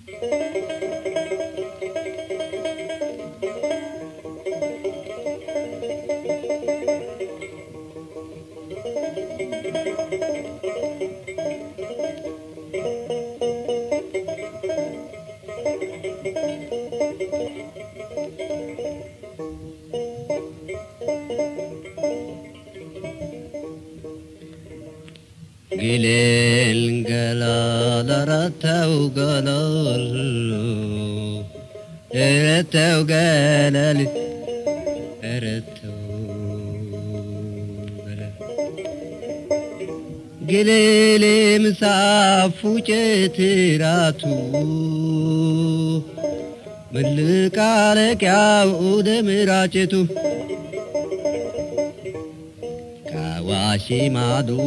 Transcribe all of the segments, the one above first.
قليل قلال رتو قلال رتو قلال رتو قليل مسافو جتراتو ملك عليك يعود مراجتو كواشي معدو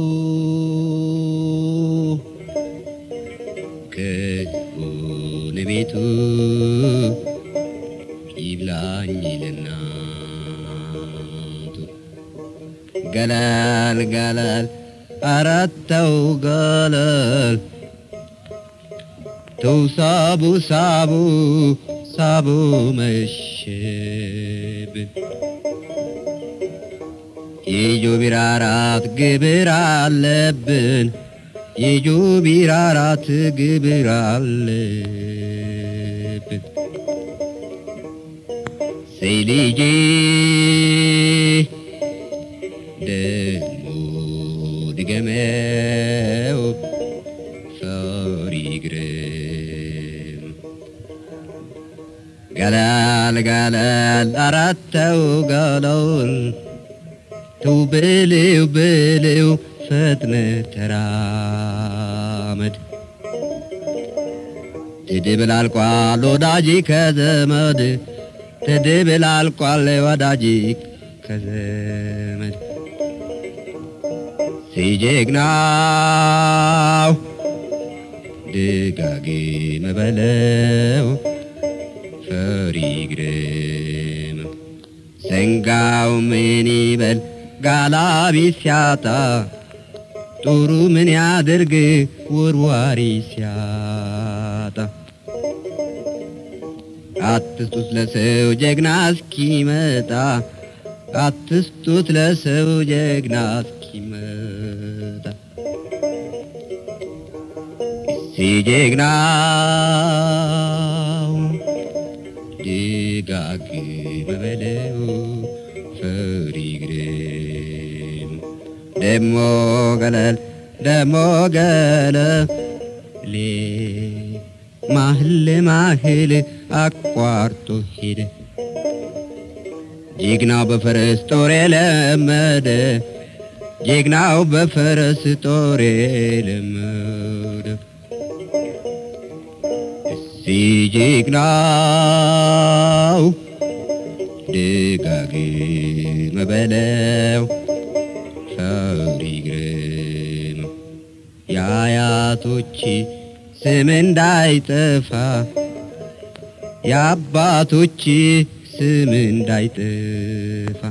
كون بيتو يبلعني للناتو قلال قلال أردتو قلال تو صابو صابو صابو مشيب يجو برارات قبر عاللبن يجو برارات قبر عاللبن سيليجي دمو دقميو فريقرم قلال قلال أردتو قلال تو بليو بليو فتنة ترامد تدبل القوال وداجي كزمد تدبل القوال وداجي كزمد سيجيقناو دقاقي مبلو فريقرم سنقاو مني بل قالابي سياتا طورو من يادرق ورواري سياتا አትስጡት ለሰው ጀግና እስኪመጣ አትስጡት ለሰው ጀግና እስኪመጣ ሲጀግናው ድጋግ በበለው ፈሪግሬም ደሞ ገለል ማህል ማህል አቋርጦ ሄደ ጀግናው በፈረስ ጦር የለመደ ጀግናው በፈረስ ጦር የለመደ ሲጀግናው ደጋግመ በለው ፈሪግሬም የአያቶች ስም እንዳይጠፋ የአባቶች ስም እንዳይጠፋ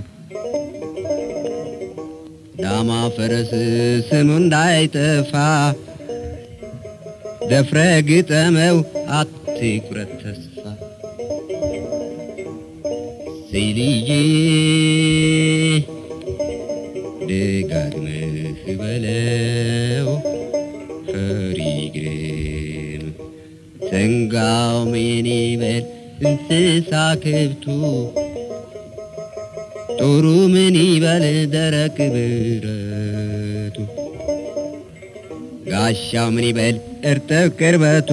ዳማ ፈረስ ስሙ እንዳይጠፋ ደፍረ ግጠመው አትቁረጥ ተስፋ ሲልዬ ደጋግመህ በለው ፈሪግሬም ሰንጋው ምን ይበል እንስሳ ከብቱ ጦሩ ምን ይበል ደረቅ ብረቱ ጋሻው ምን ይበል እርጥብ ቅርበቱ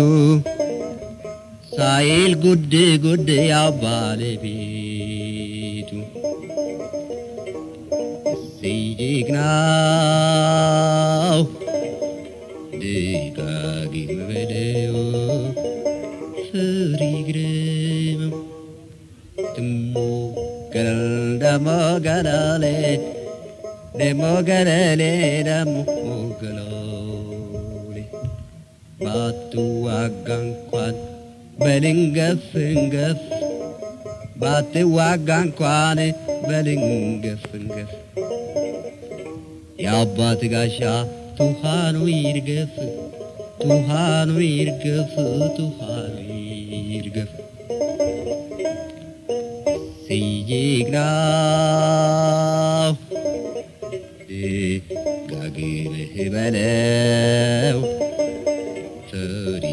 ሳይል ጉድ ጉድ ያው ባለቤቱ ሲጀግናው ደጋግመ በለው ፈሪግሬም ደሞ ገለል ደሞ ገለሌ ደሞ ገለሌ ደሞ ገለሌ ባትዋጋ እንኳን በልንገፍ እንገፍ ባትዋጋ እንኳን በልንገፍ እንገፍ የአባት ጋሻ ቱሃኑ ይርገፍ ቱሃኑ ይርገፍ ቱሃኑ ይርገፍ ሲይግናው ደጋግመህ በለው